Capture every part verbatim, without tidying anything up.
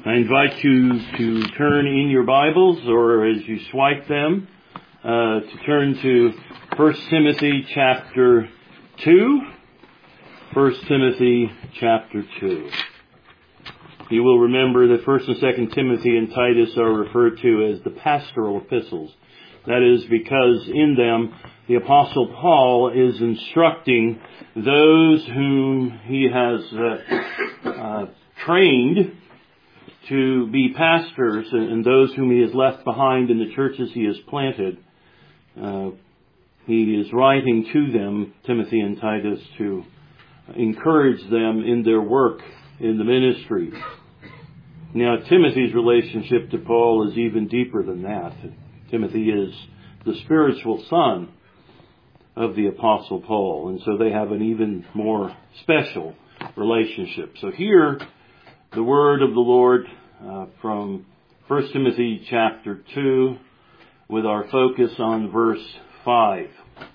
I invite you to turn in your Bibles, or as you swipe them, uh, to turn to First Timothy chapter two. First Timothy chapter two. You will remember that First and Second Timothy and Titus are referred to as the pastoral epistles. That is because in them the Apostle Paul is instructing those whom he has uh, uh, trained to be pastors, and those whom he has left behind in the churches he has planted. Uh, he is writing to them, Timothy and Titus, to encourage them in their work in the ministry. Now, Timothy's relationship to Paul is even deeper than that. Timothy is the spiritual son of the Apostle Paul, and so they have an even more special relationship. So here, the word of the Lord uh, from First Timothy chapter two, with our focus on verse five.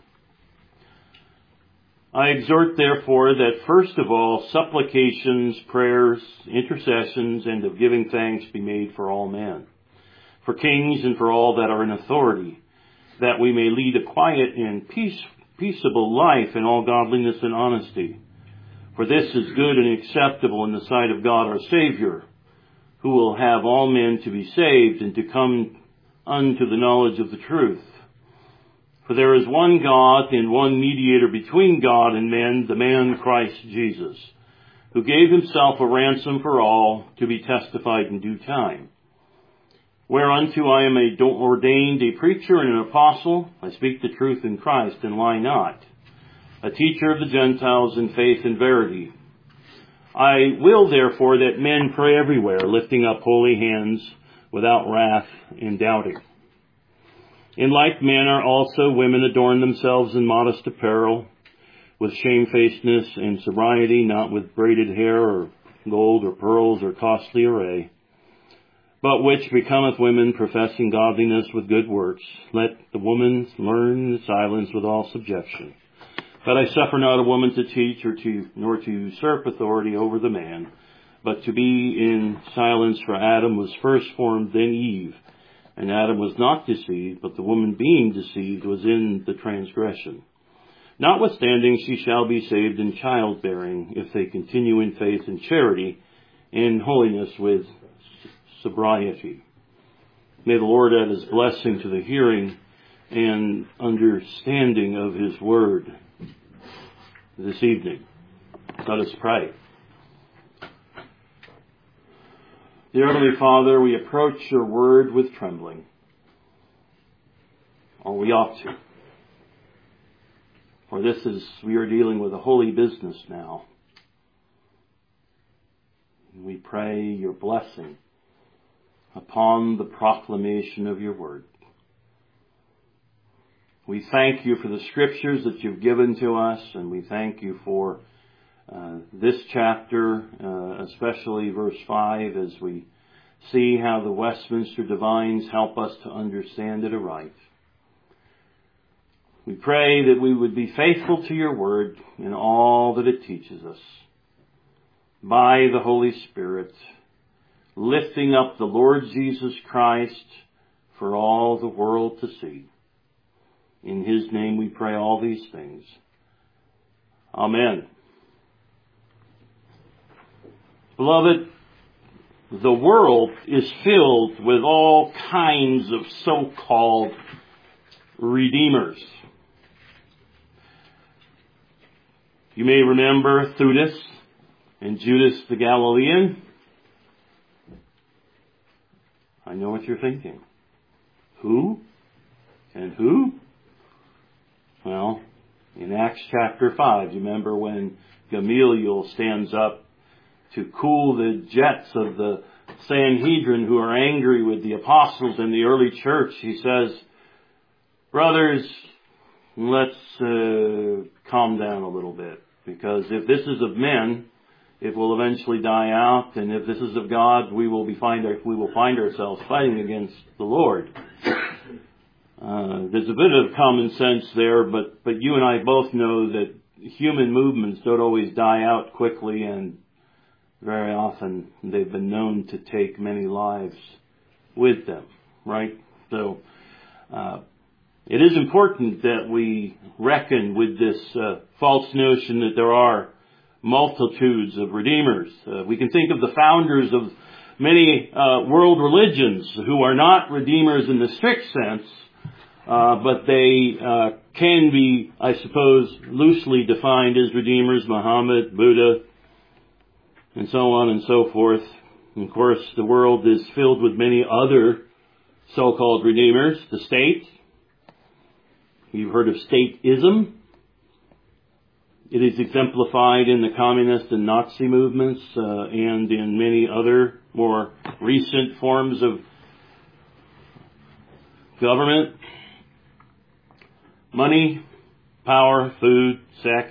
I exhort therefore that first of all supplications, prayers, intercessions, and of giving thanks be made for all men, for kings and for all that are in authority, that we may lead a quiet and peace, peaceable life in all godliness and honesty. For this is good and acceptable in the sight of God our Savior, who will have all men to be saved and to come unto the knowledge of the truth. For there is one God and one mediator between God and men, the man Christ Jesus, who gave himself a ransom for all, to be testified in due time. Whereunto I am a ordained a preacher and an apostle. I speak the truth in Christ and lie not. A teacher of the Gentiles in faith and verity. I will therefore that men pray everywhere, lifting up holy hands without wrath and doubting. In like manner also women adorn themselves in modest apparel, with shamefacedness and sobriety, not with braided hair or gold or pearls or costly array, but which becometh women professing godliness with good works. Let the woman learn the silence with all subjection. But I suffer not a woman to teach or to, nor to usurp authority over the man, but to be in silence, for Adam was first formed, then Eve. And Adam was not deceived, but the woman being deceived was in the transgression. Notwithstanding, she shall be saved in childbearing, if they continue in faith and charity, and holiness with sobriety. May the Lord add his blessing to the hearing and understanding of his word this evening. Let us pray. Dear Heavenly Father, we approach your word with trembling, or we ought to. For this is, we are dealing with a holy business now. We pray your blessing upon the proclamation of your word. We thank you for the scriptures that you've given to us, and we thank you for uh, this chapter, uh, especially verse five, as we see how the Westminster Divines help us to understand it aright. We pray that we would be faithful to your word in all that it teaches us, by the Holy Spirit, lifting up the Lord Jesus Christ for all the world to see. In his name we pray all these things. Amen. Beloved, the world is filled with all kinds of so-called redeemers. You may remember Theudas and Judas the Galilean. I know what you're thinking. Who? And who? Well, in Acts chapter five, you remember when Gamaliel stands up to cool the jets of the Sanhedrin who are angry with the apostles in the early church. He says, brothers, let's uh, calm down a little bit, because if this is of men, it will eventually die out, and if this is of God, we will be find our, we will find ourselves fighting against the Lord. Uh, there's a bit of common sense there, but, but you and I both know that human movements don't always die out quickly, and very often they've been known to take many lives with them, right? So uh, it is important that we reckon with this uh, false notion that there are multitudes of redeemers. Uh, we can think of the founders of many uh, world religions who are not redeemers in the strict sense, uh, but they uh, can be, I suppose, loosely defined as redeemers: Muhammad, Buddha, and so on and so forth. And of course, the world is filled with many other so-called redeemers. The state. You've heard of stateism. It is exemplified in the communist and Nazi movements uh, and in many other more recent forms of government. Money, power, food, sex,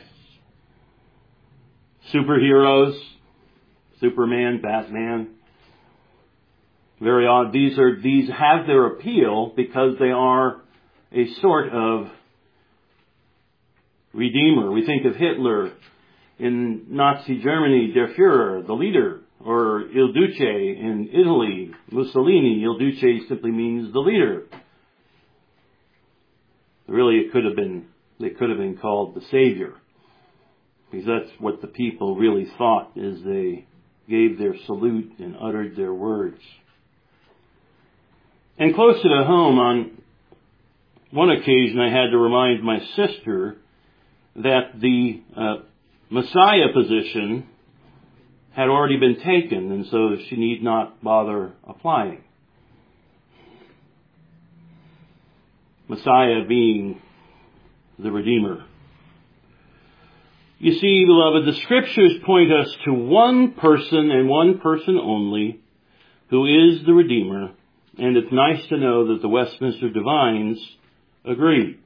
superheroes, Superman, Batman. Very odd. These are these have their appeal because they are a sort of redeemer. We think of Hitler in Nazi Germany, Der Führer, the leader, or Il Duce in Italy, Mussolini. Il Duce simply means the leader. Really, it could have been, they could have been called the Savior, because that's what the people really thought as they gave their salute and uttered their words. And closer to home, on one occasion, I had to remind my sister that the uh, Messiah position had already been taken, and so she need not bother applying. Messiah being the Redeemer. You see, beloved, the Scriptures point us to one person and one person only who is the Redeemer, and it's nice to know that the Westminster Divines agree.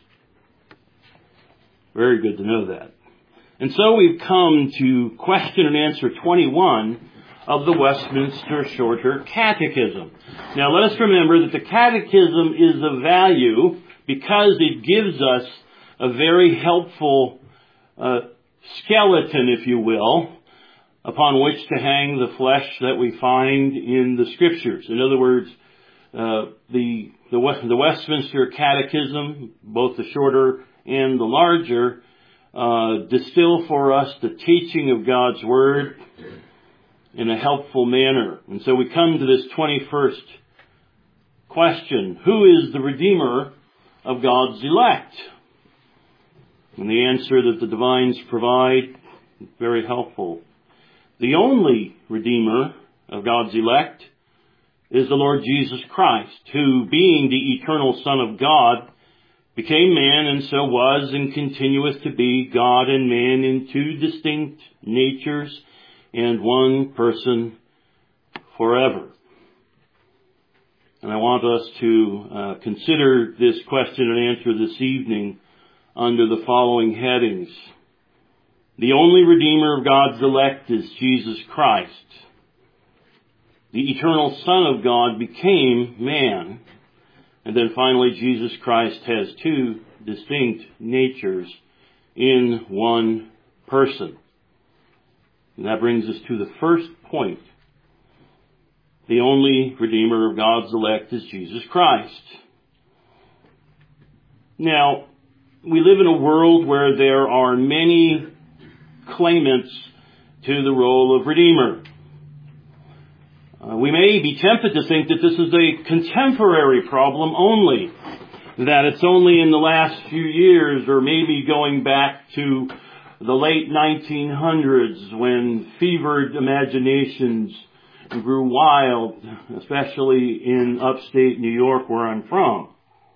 Very good to know that. And so we've come to question and answer twenty-one of the Westminster Shorter Catechism. Now let us remember that the Catechism is of value because it gives us a very helpful uh, skeleton, if you will, upon which to hang the flesh that we find in the Scriptures. In other words, uh, the, the the Westminster Catechism, both the shorter and the larger, uh, distill for us the teaching of God's Word in a helpful manner. And so we come to this twenty-first question: who is the Redeemer of God's elect? And the answer that the Divines provide, very helpful. The only Redeemer of God's elect is the Lord Jesus Christ, who, being the eternal Son of God, became man and so was and continueth to be God and man in two distinct natures and one person forever. And I want us to uh, consider this question and answer this evening under the following headings. The only Redeemer of God's elect is Jesus Christ. The eternal Son of God became man. And then finally, Jesus Christ has two distinct natures in one person. And that brings us to the first point. The only Redeemer of God's elect is Jesus Christ. Now, we live in a world where there are many claimants to the role of Redeemer. Uh, we may be tempted to think that this is a contemporary problem only, that it's only in the last few years, or maybe going back to the late nineteen hundreds when fevered imaginations grew wild, especially in upstate New York where I'm from.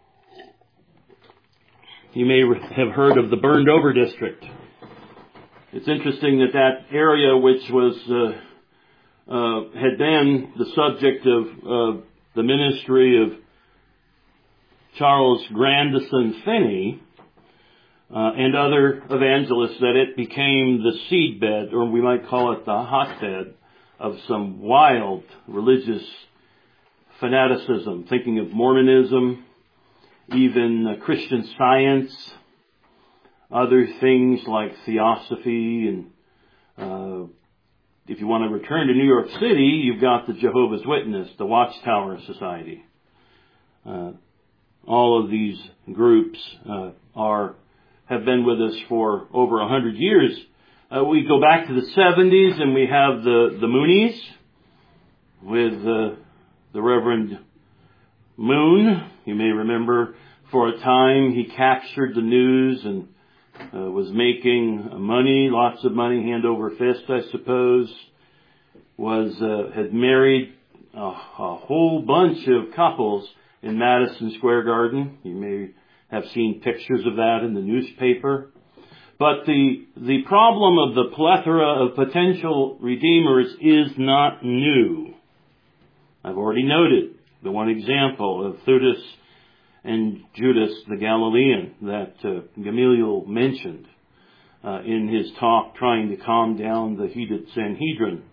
You may have heard of the Burned Over District. It's interesting that that area, which was uh, uh, had been the subject of uh, the ministry of Charles Grandison Finney uh, and other evangelists, that it became the seedbed, or we might call it the hotbed, of some wild religious fanaticism, thinking of Mormonism, even uh, Christian Science, other things like theosophy and uh, if you want to return to New York City, you've got the Jehovah's Witness, the Watchtower Society. Uh, all of these groups uh, are have been with us for over a hundred years. Uh, we go back to the seventies, and we have the the Moonies with uh, the Reverend Moon. You may remember, for a time he captured the news and uh, was making money, lots of money, hand over fist, I suppose. Was uh, had married a, a whole bunch of couples in Madison Square Garden. You may have seen pictures of that in the newspaper. But the the problem of the plethora of potential redeemers is not new. I've already noted the one example of Theudas and Judas the Galilean that uh, Gamaliel mentioned uh, in his talk trying to calm down the heated Sanhedrin.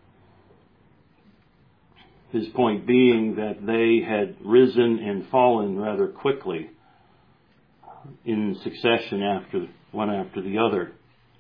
His point being that they had risen and fallen rather quickly in succession after one after the other.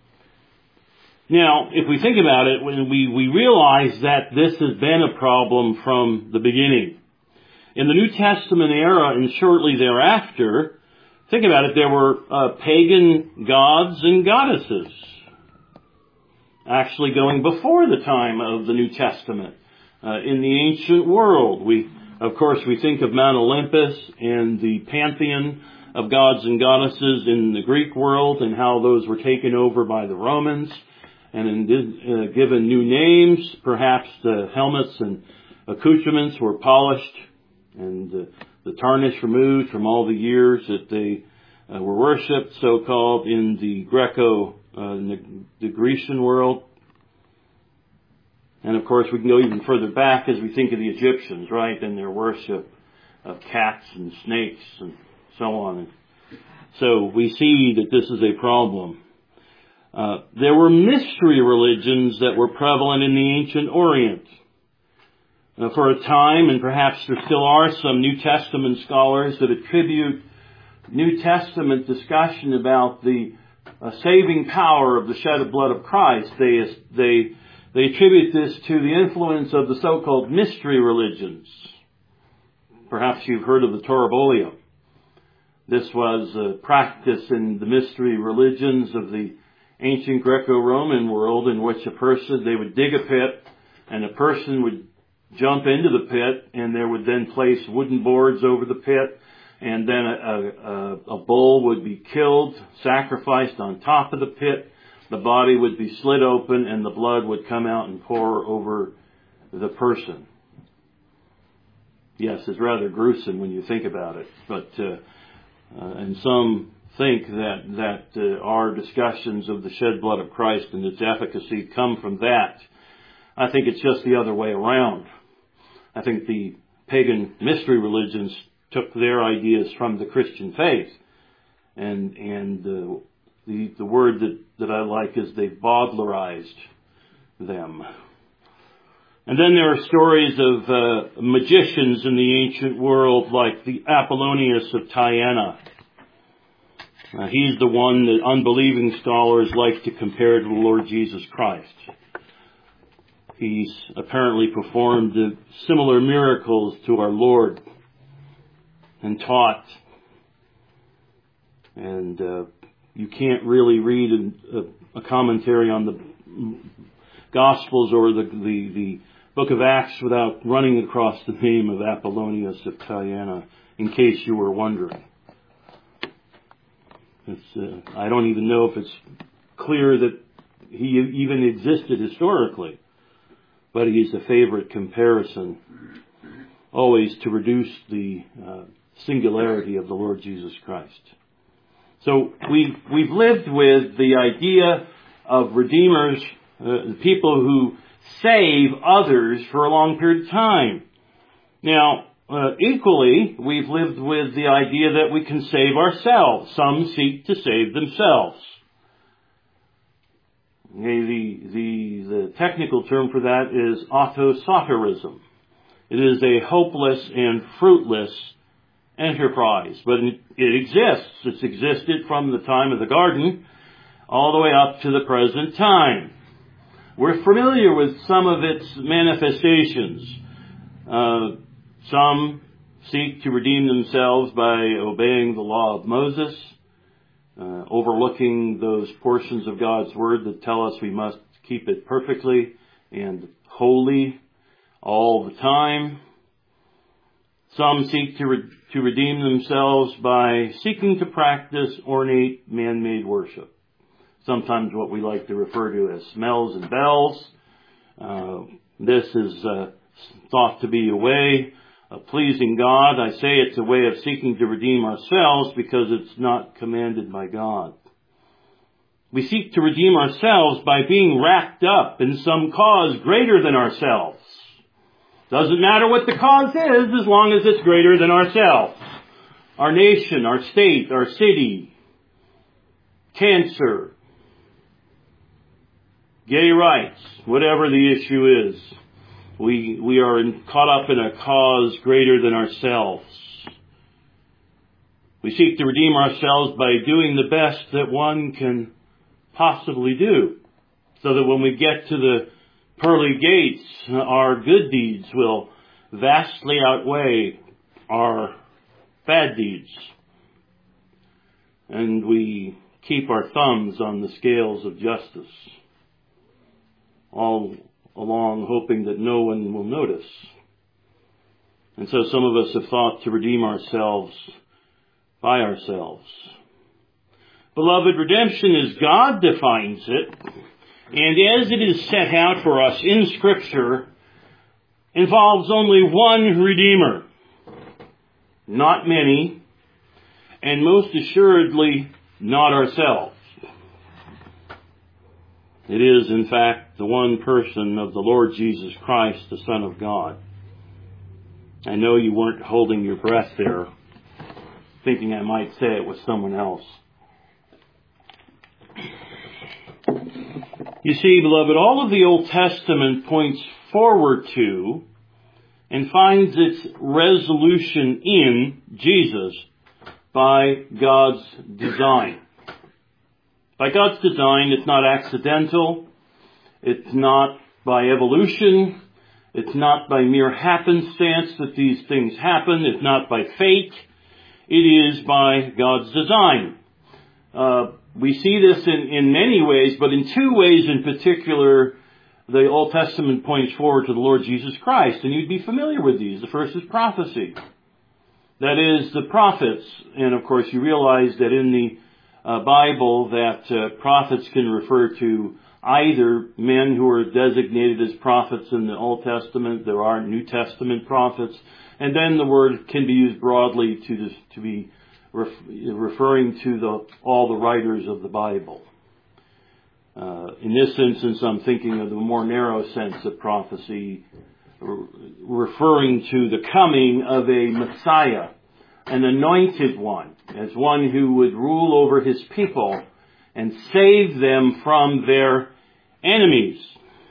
Now, if we think about it, when we, we realize that this has been a problem from the beginning. In the New Testament era and shortly thereafter, think about it, there were uh, pagan gods and goddesses actually going before the time of the New Testament. Uh, in the ancient world, we, of course, we think of Mount Olympus and the pantheon of gods and goddesses in the Greek world and how those were taken over by the Romans and in, uh, given new names. Perhaps the helmets and accoutrements were polished and uh, the tarnish removed from all the years that they uh, were worshipped, so-called, in the Greco, uh, the, the Grecian world. And of course, we can go even further back as we think of the Egyptians, right, and their worship of cats and snakes and so on. So we see that this is a problem. Uh, there were mystery religions that were prevalent in the ancient Orient. Uh, for a time, and perhaps there still are some New Testament scholars that attribute New Testament discussion about the uh, saving power of the shed blood of Christ. They they They attribute this to the influence of the so-called mystery religions. Perhaps you've heard of the Torah. This was a practice in the mystery religions of the ancient Greco-Roman world in which a person, they would dig a pit and a person would jump into the pit and they would then place wooden boards over the pit and then a, a, a bull would be killed, sacrificed on top of the pit. The body would be slit open and the blood would come out and pour over the person. Yes, it's rather gruesome when you think about it. But, uh, uh, and some think that, that uh, our discussions of the shed blood of Christ and its efficacy come from that. I think it's just the other way around. I think the pagan mystery religions took their ideas from the Christian faith. And, and, uh, The, the word that, that I like is they bowdlerized them. And then there are stories of uh, magicians in the ancient world like the Apollonius of Tyana. Uh, he's the one that unbelieving scholars like to compare to the Lord Jesus Christ. He's apparently performed uh, similar miracles to our Lord and taught. And uh, you can't really read a, a commentary on the Gospels or the, the, the book of Acts without running across the name of Apollonius of Tyana, in case you were wondering. It's, uh, I don't even know if it's clear that he even existed historically, but he's a favorite comparison, always to reduce the uh, singularity of the Lord Jesus Christ. So we've, we've lived with the idea of redeemers, uh, people who save others for a long period of time. Now, uh, equally, we've lived with the idea that we can save ourselves. Some seek to save themselves. Okay, the, the, the technical term for that is autosoterism. It is a hopeless and fruitless enterprise, but it exists. It's existed from the time of the garden all the way up to the present time. We're familiar with some of its manifestations. Uh, some seek to redeem themselves by obeying the law of Moses, uh, overlooking those portions of God's Word that tell us we must keep it perfectly and holy all the time. Some seek to, re- to redeem themselves by seeking to practice ornate man-made worship. Sometimes what we like to refer to as smells and bells. Uh, this is uh, thought to be a way of pleasing God. I say it's a way of seeking to redeem ourselves because it's not commanded by God. We seek to redeem ourselves by being wrapped up in some cause greater than ourselves. Doesn't matter what the cause is as long as it's greater than ourselves. Our nation, our state, our city, cancer, gay rights, whatever the issue is. We, we are in, caught up in a cause greater than ourselves. We seek to redeem ourselves by doing the best that one can possibly do, so that when we get to the pearly gates, our good deeds will vastly outweigh our bad deeds. And we keep our thumbs on the scales of justice, all along hoping that no one will notice. And so some of us have thought to redeem ourselves by ourselves. Beloved, redemption as God defines it, and as it is set out for us in Scripture, involves only one Redeemer, not many, and most assuredly not ourselves. It is, in fact, the one person of the Lord Jesus Christ, the Son of God. I know you weren't holding your breath there, thinking I might say it was someone else. You see, beloved, all of the Old Testament points forward to and finds its resolution in Jesus by God's design. By God's design, it's not accidental, it's not by evolution, it's not by mere happenstance that these things happen, it's not by fate, it is by God's design. Uh, we see this in, in many ways, but in two ways in particular, the Old Testament points forward to the Lord Jesus Christ, and you'd be familiar with these. The first is prophecy. That is, the prophets, and of course you realize that in the uh, Bible that uh, prophets can refer to either men who are designated as prophets in the Old Testament, there are New Testament prophets, and then the word can be used broadly to, this, to be ref, referring to the, all the writers of the Bible. Uh, in this instance, I'm thinking of the more narrow sense of prophecy, referring to the coming of a Messiah, an anointed one, as one who would rule over his people and save them from their enemies.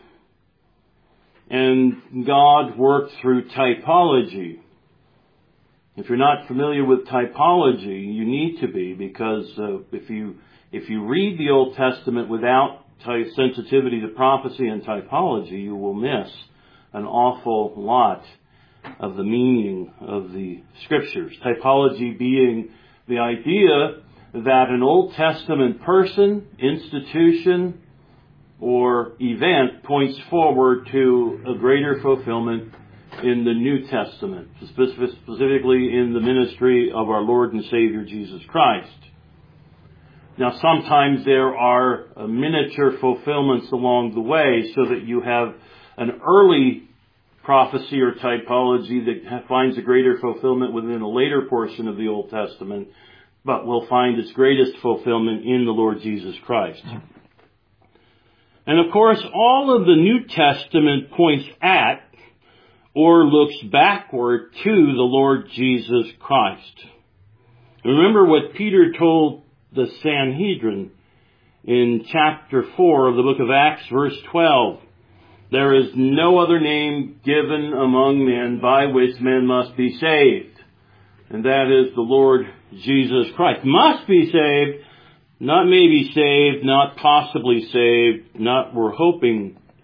And God worked through typology. If you're not familiar with typology, you need to be, because uh, if you if you read the Old Testament without ty- sensitivity to prophecy and typology, you will miss an awful lot of the meaning of the Scriptures. Typology being the idea that an Old Testament person, institution, or event points forward to a greater fulfillment in the New Testament, specifically in the ministry of our Lord and Savior Jesus Christ. Now, sometimes there are miniature fulfillments along the way, so that you have an early prophecy or typology that finds a greater fulfillment within a later portion of the Old Testament, but will find its greatest fulfillment in the Lord Jesus Christ. And of course, all of the New Testament points at or looks backward to the Lord Jesus Christ. Remember what Peter told the Sanhedrin in chapter four of the book of Acts, verse twelve. There is no other name given among men by which men must be saved. And that is the Lord Jesus Christ. Must be saved, not maybe saved, not possibly saved, not we're hoping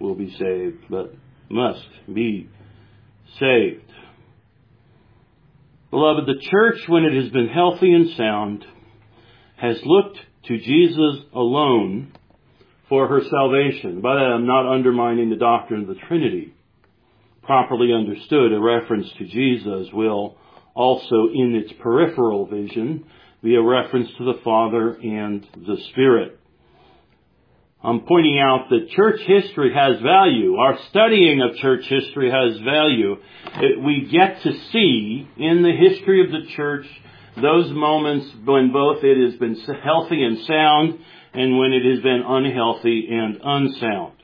will be saved, but must be saved. Beloved, the church, when it has been healthy and sound, has looked to Jesus alone for her salvation. By that, I'm not undermining the doctrine of the Trinity. Properly understood, a reference to Jesus will also, in its peripheral vision, be a reference to the Father and the Spirit. I'm pointing out that church history has value. Our studying of church history has value. It, we get to see in the history of the church those moments when both it has been healthy and sound and when it has been unhealthy and unsound.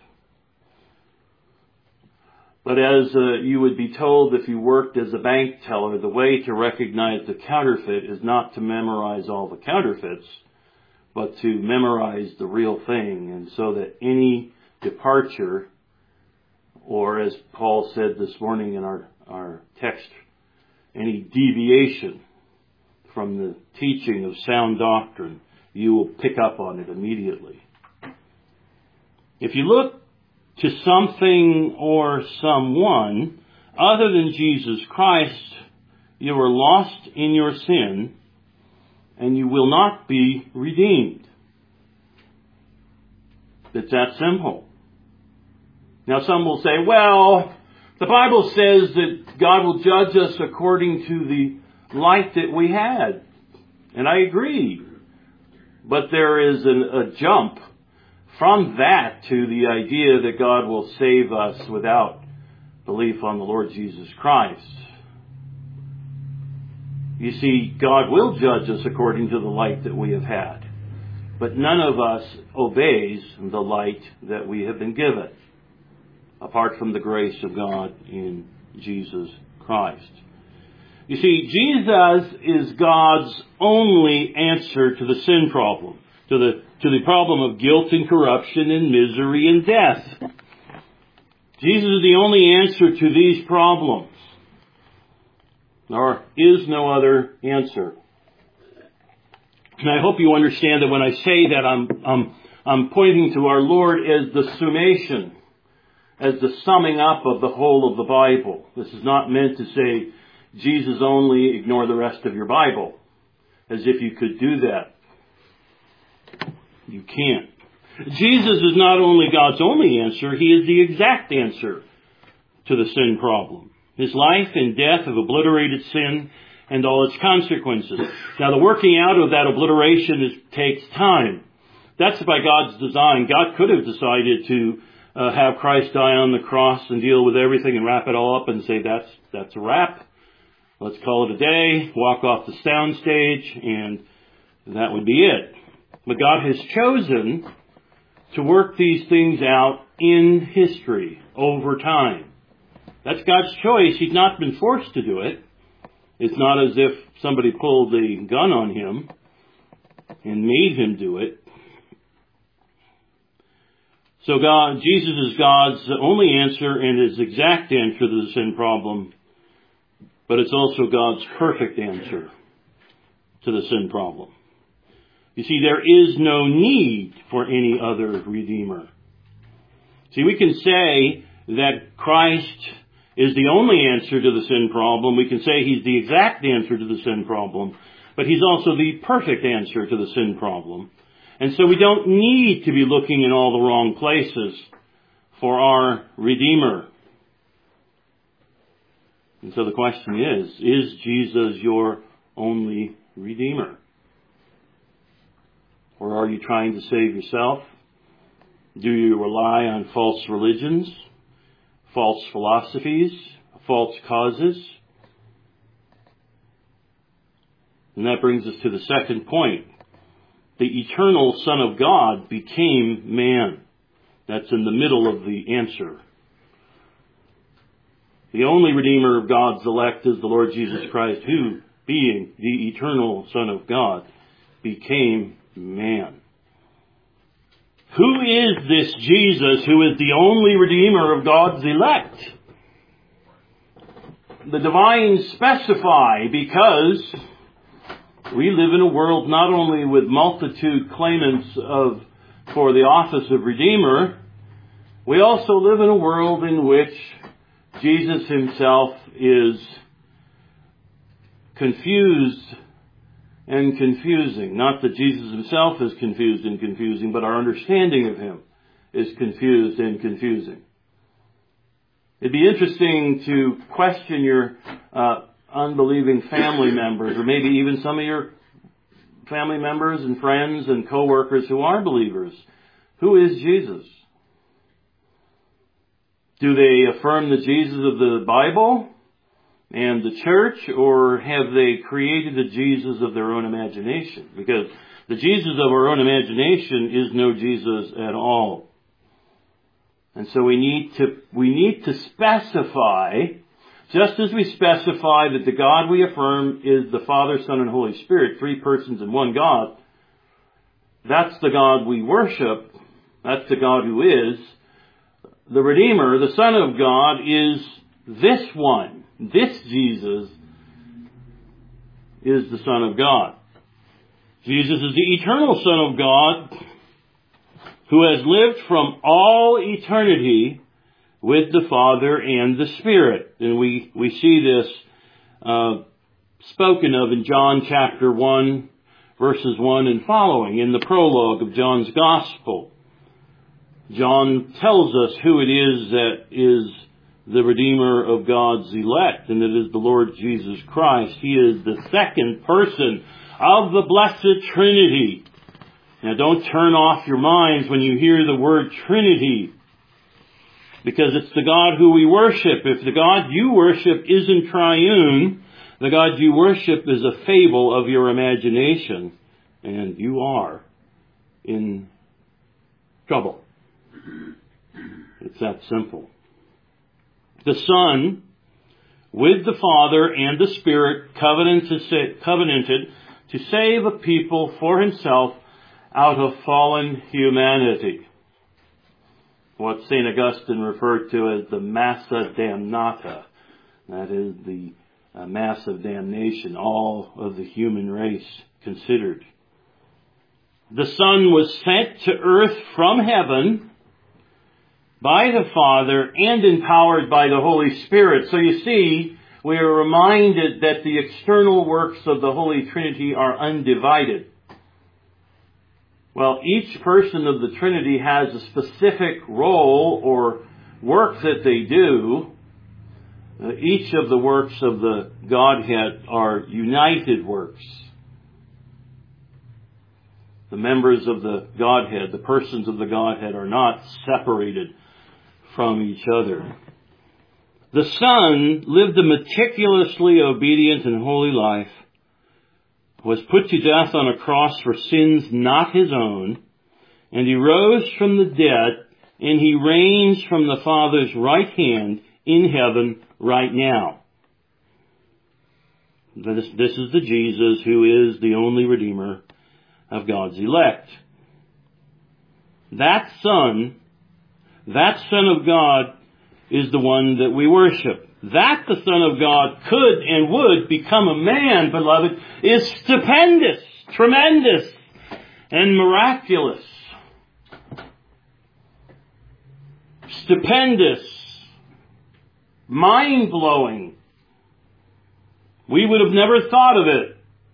But as uh, you would be told if you worked as a bank teller, the way to recognize the counterfeit is not to memorize all the counterfeits, but to memorize the real thing, and so that any departure, or as Paul said this morning in our, our text, any deviation from the teaching of sound doctrine, you will pick up on it immediately. If you look to something or someone other than Jesus Christ, you are lost in your sin, and you will not be redeemed. It's that simple. Now some will say, well, the Bible says that God will judge us according to the light that we had. And I agree. But there is an, a jump from that to the idea that God will save us without belief on the Lord Jesus Christ. You see, God will judge us according to the light that we have had. But none of us obeys the light that we have been given, apart from the grace of God in Jesus Christ. You see, Jesus is God's only answer to the sin problem, to the, to the problem of guilt and corruption and misery and death. Jesus is the only answer to these problems. There is no other answer. And I hope you understand that when I say that, I'm, I'm, I'm pointing to our Lord as the summation, as the summing up of the whole of the Bible. This is not meant to say, Jesus only, ignore the rest of your Bible, as if you could do that. You can't. Jesus is not only God's only answer, He is the exact answer to the sin problem. His life and death have obliterated sin and all its consequences. Now, the working out of that obliteration is, takes time. That's by God's design. God could have decided to uh, have Christ die on the cross and deal with everything and wrap it all up and say, that's that's a wrap. Let's call it a day, walk off the sound stage, and that would be it. But God has chosen to work these things out in history over time. That's God's choice. He's not been forced to do it. It's not as if somebody pulled the gun on him and made him do it. So God, Jesus is God's only answer and His exact answer to the sin problem, but it's also God's perfect answer to the sin problem. You see, there is no need for any other Redeemer. See, we can say that Christ is the only answer to the sin problem. We can say He's the exact answer to the sin problem, but He's also the perfect answer to the sin problem. And so we don't need to be looking in all the wrong places for our Redeemer. And so the question is, is Jesus your only Redeemer? Or are you trying to save yourself? Do you rely on false religions, false philosophies, false causes? And that brings us to the second point. The eternal Son of God became man. That's in the middle of the answer. The only Redeemer of God's elect is the Lord Jesus Christ, who, being the eternal Son of God, became man. Who is this Jesus who is the only Redeemer of God's elect? The divines specify, because we live in a world not only with multitude claimants of for the office of Redeemer, We also live in a world in which Jesus himself is confused and confusing. Not that Jesus himself is confused and confusing, but our understanding of him is confused and confusing. It'd be interesting to question your uh, unbelieving family members, or maybe even some of your family members and friends and co-workers who are believers. Who is Jesus? Do they affirm the Jesus of the Bible and the church, or have they created the Jesus of their own imagination? Because the Jesus of our own imagination is no Jesus at all. And so we need to, we need to specify, just as we specify that the God we affirm is the Father, Son, and Holy Spirit, three persons in one God. That's the God we worship. That's the God who is. The Redeemer, the Son of God, is this one. This Jesus is the Son of God. Jesus is the eternal Son of God, who has lived from all eternity with the Father and the Spirit. And we, we see this uh, spoken of in John chapter one, verses one and following, in the prologue of John's Gospel. John tells us who it is that is the Redeemer of God's elect, and it is the Lord Jesus Christ. He is the second person of the blessed Trinity. Now, don't turn off your minds when you hear the word Trinity, because it's the God who we worship. If the God you worship isn't triune, the God you worship is a fable of your imagination, and you are in trouble. It's that simple. The Son, with the Father and the Spirit, covenanted to save a people for himself out of fallen humanity. What Saint Augustine referred to as the massa damnata. That is the uh, mass of damnation, all of the human race considered. The Son was sent to earth from heaven by the Father and empowered by the Holy Spirit. So you see, we are reminded that the external works of the Holy Trinity are undivided. Well, each person of the Trinity has a specific role or work that they do. Uh, each of the works of the Godhead are united works. The members of the Godhead, the persons of the Godhead, are not separated from each other. The Son lived a meticulously obedient and holy life, was put to death on a cross for sins not his own, and he rose from the dead, and he reigns from the Father's right hand in heaven right now. This, this is the Jesus who is the only Redeemer of God's elect. That Son, that Son of God, is the one that we worship. That the Son of God could and would become a man, beloved, is stupendous, tremendous, and miraculous. Stupendous, mind-blowing. We would have never thought of it.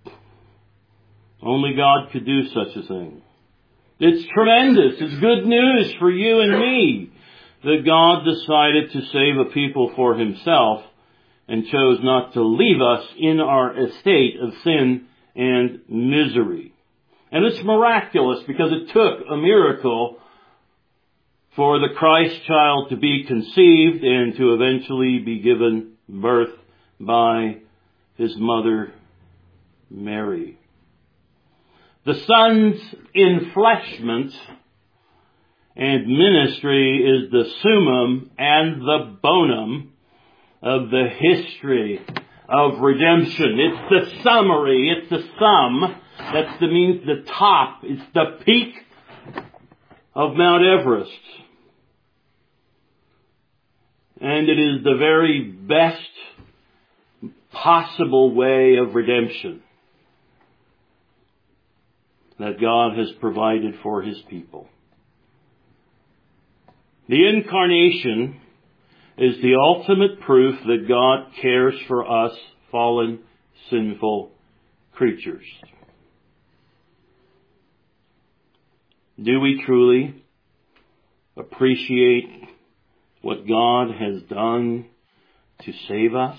Only God could do such a thing. It's tremendous. It's good news for you and me that God decided to save a people for himself and chose not to leave us in our estate of sin and misery. And it's miraculous because it took a miracle for the Christ child to be conceived and to eventually be given birth by his mother, Mary. The Son's enfleshment and ministry is the summum and the bonum of the history of redemption. It's the summary. It's the sum. That's the means the top. It's the peak of Mount Everest. And it is the very best possible way of redemption that God has provided for his people. The incarnation is the ultimate proof that God cares for us, fallen, sinful creatures. Do we truly appreciate what God has done to save us?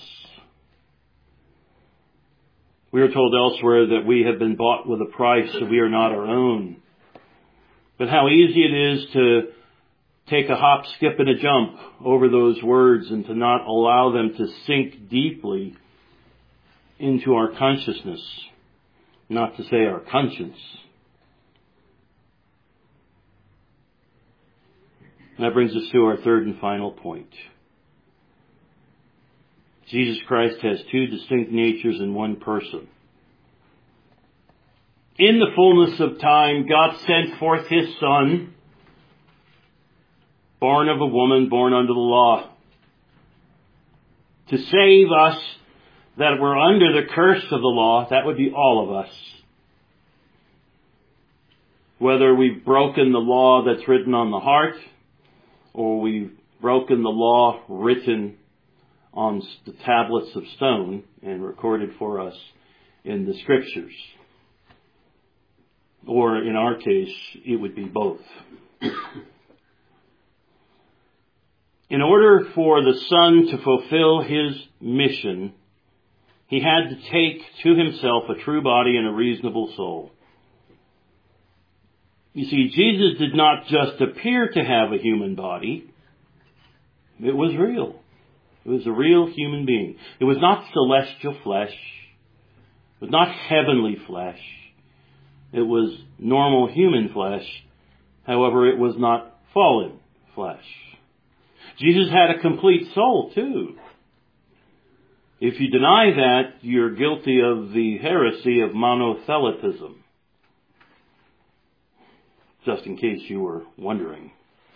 We are told elsewhere that we have been bought with a price, so we are not our own. But how easy it is to take a hop, skip, and a jump over those words and to not allow them to sink deeply into our consciousness, not to say our conscience. And that brings us to our third and final point. Jesus Christ has two distinct natures in one person. In the fullness of time, God sent forth His Son, born of a woman, born under the law, to save us that were under the curse of the law. That would be all of us. Whether we've broken the law that's written on the heart, or we've broken the law written on the tablets of stone and recorded for us in the Scriptures. Or in our case, it would be both. In order for the Son to fulfill His mission, He had to take to Himself a true body and a reasonable soul. You see, Jesus did not just appear to have a human body. It was real. It was a real human being. It was not celestial flesh. It was not heavenly flesh. It was normal human flesh. However, it was not fallen flesh. Jesus had a complete soul, too. If you deny that, you're guilty of the heresy of monothelitism. Just in case you were wondering.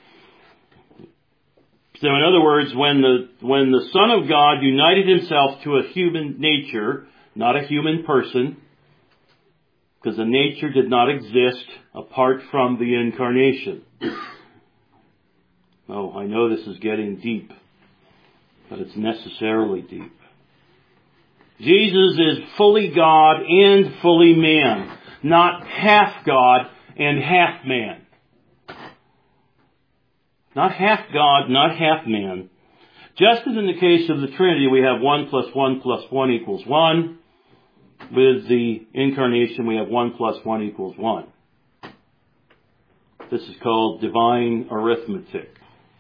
So in other words, when the, when the Son of God united Himself to a human nature, not a human person, because the nature did not exist apart from the incarnation. Oh, I know this is getting deep, but it's necessarily deep. Jesus is fully God and fully man, not half God and half man. Not half God, not half man. Just as in the case of the Trinity, we have one plus one plus one equals one. With the incarnation, we have one plus one equals one. This is called divine arithmetic.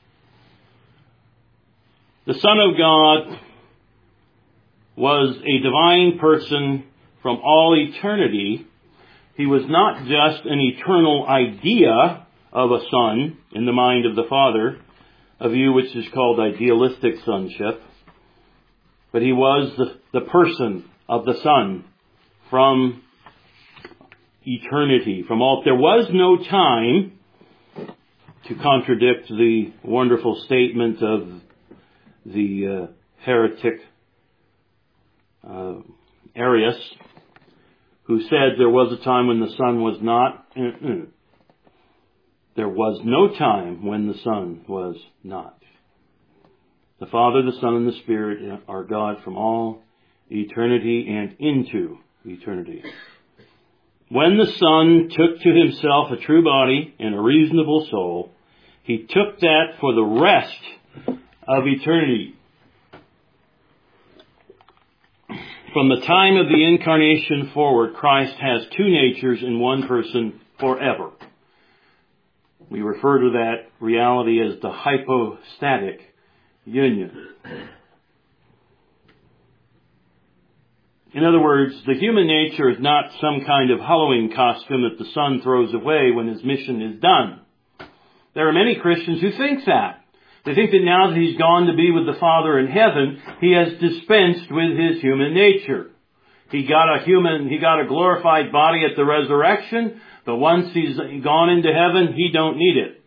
The Son of God was a divine person from all eternity. He was not just an eternal idea of a son in the mind of the Father, a view which is called idealistic sonship, but He was the, the person of the Son from eternity, from all. There was no time, to contradict the wonderful statement of the uh, heretic uh, Arius, who said there was a time when the Son was not. Uh-uh. There was no time when the Son was not. The Father, the Son, and the Spirit are God from all eternity and into eternity. When the Son took to Himself a true body and a reasonable soul, He took that for the rest of eternity. From the time of the incarnation forward, Christ has two natures in one person forever. We refer to that reality as the hypostatic union. In other words, the human nature is not some kind of Halloween costume that the Son throws away when His mission is done. There are many Christians who think that. They think that now that He's gone to be with the Father in heaven, He has dispensed with His human nature. He got a human, He got a glorified body at the resurrection, but once He's gone into heaven, He don't need it.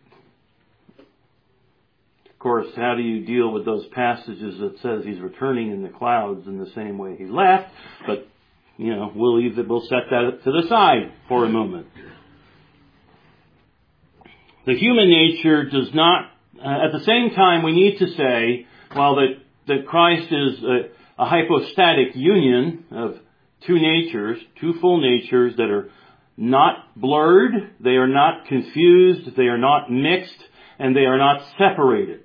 Of course, how do you deal with those passages that says He's returning in the clouds in the same way He left? But, you know, we'll leave that, we'll set that to the side for a moment. The human nature does not uh, at the same time, we need to say, well, that, that Christ is a, a hypostatic union of two natures, two full natures that are not blurred, they are not confused, they are not mixed, and they are not separated.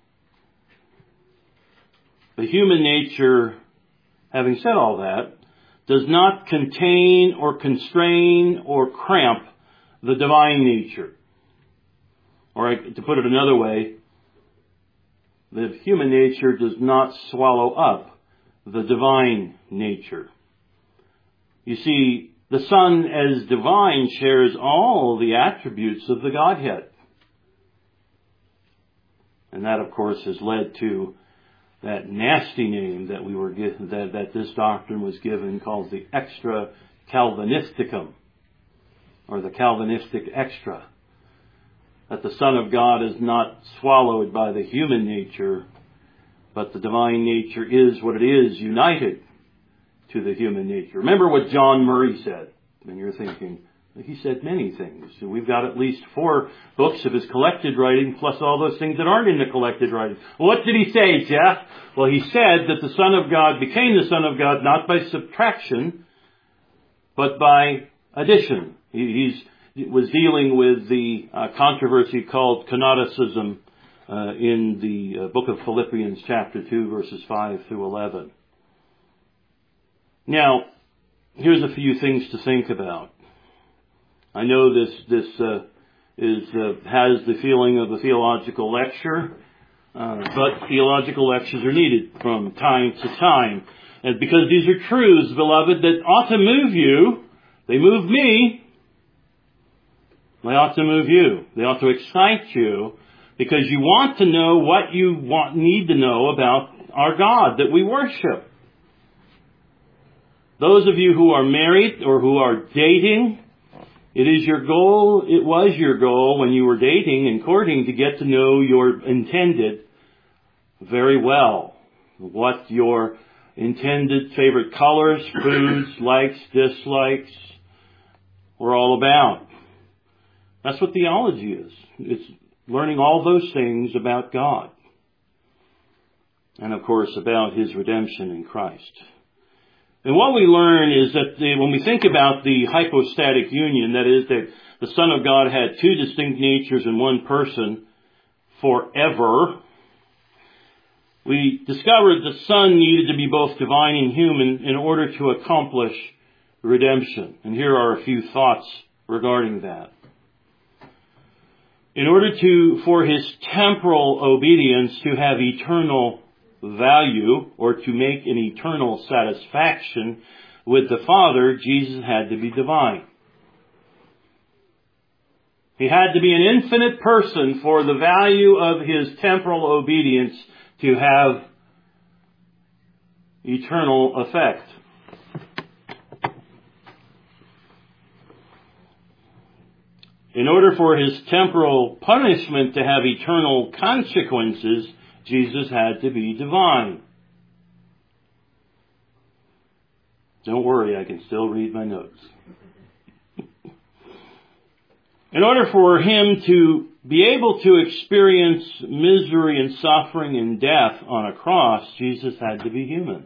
The human nature, having said all that, does not contain or constrain or cramp the divine nature. Or to put it another way, the human nature does not swallow up the divine nature. You see, the Son as divine shares all the attributes of the Godhead. And that, of course, has led to that nasty name that we were given, that, that this doctrine was given, called the extra Calvinisticum, or the Calvinistic extra. That the Son of God is not swallowed by the human nature, but the divine nature is what it is, united to the human nature. Remember what John Murray said, and you're thinking, he said many things. We've got at least four books of his collected writing, plus all those things that aren't in the collected writing. What did he say, Jeff? Well, he said that the Son of God became the Son of God not by subtraction, but by addition. He he's, was dealing with the uh, controversy called canonicism uh, in the uh, book of Philippians, chapter two, verses five through eleven. Now, here's a few things to think about. I know this this uh, is uh, has the feeling of a theological lecture, uh, but theological lectures are needed from time to time, and because these are truths, beloved, that ought to move you. They move me. They ought to move you. They ought to excite you, because you want to know what you want need to know about our God that we worship. Those of you who are married or who are dating, it is your goal, it was your goal when you were dating and courting to get to know your intended very well. What your intended favorite colors, foods, likes, dislikes were all about. That's what theology is. It's learning all those things about God. And of course about His redemption in Christ. And what we learn is that the, when we think about the hypostatic union, that is that the Son of God had two distinct natures in one person forever, we discovered the Son needed to be both divine and human in order to accomplish redemption. And here are a few thoughts regarding that. In order to, for His temporal obedience to have eternal value, or to make an eternal satisfaction with the Father, Jesus had to be divine. He had to be an infinite person for the value of His temporal obedience to have eternal effect. In order for His temporal punishment to have eternal consequences, Jesus had to be divine. Don't worry, I can still read my notes. In order for Him to be able to experience misery and suffering and death on a cross, Jesus had to be human.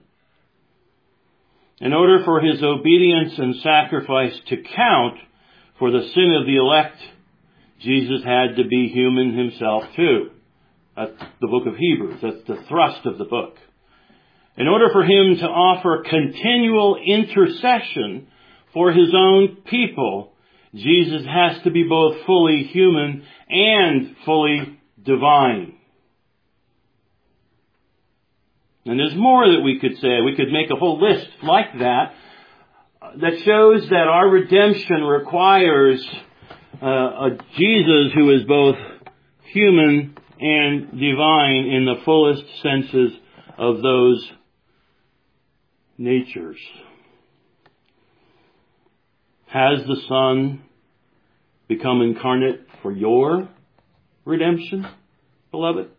In order for His obedience and sacrifice to count for the sin of the elect, Jesus had to be human Himself too. That's the book of Hebrews. That's the thrust of the book. In order for Him to offer continual intercession for His own people, Jesus has to be both fully human and fully divine. And there's more that we could say. We could make a whole list like that that shows that our redemption requires uh, a Jesus who is both human and divine in the fullest senses of those natures. Has the Son become incarnate for your redemption, beloved?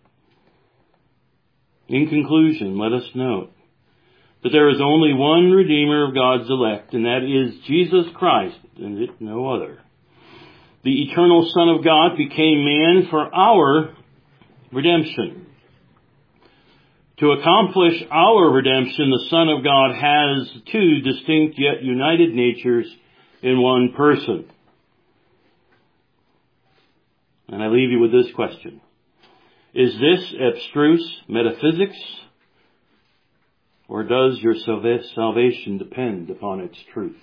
In conclusion, let us note that there is only one Redeemer of God's elect, and that is Jesus Christ, and no other. The eternal Son of God became man for our redemption. To accomplish our redemption, the Son of God has two distinct yet united natures in one person. And I leave you with this question. Is this abstruse metaphysics, or does your salvation depend upon its truth?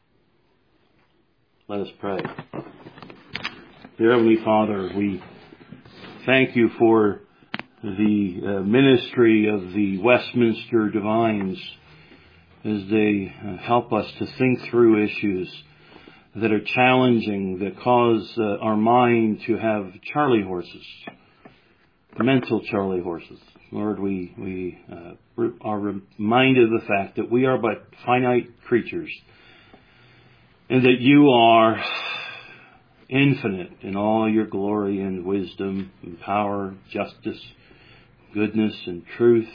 Let us pray. Dear Heavenly Father, we thank you for the uh, ministry of the Westminster Divines as they uh, help us to think through issues that are challenging, that cause uh, our mind to have Charlie horses, mental Charlie horses. Lord, we, we uh, re- are reminded of the fact that we are but finite creatures and that you are infinite in all your glory and wisdom and power, justice, goodness and truth.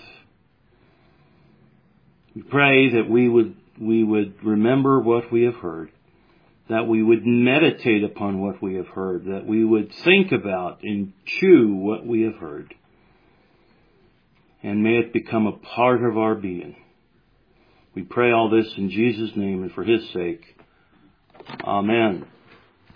We pray that we would we would remember what we have heard, that we would meditate upon what we have heard, that we would think about and chew what we have heard, and may it become a part of our being. We pray all this in Jesus' name and for His sake. Amen.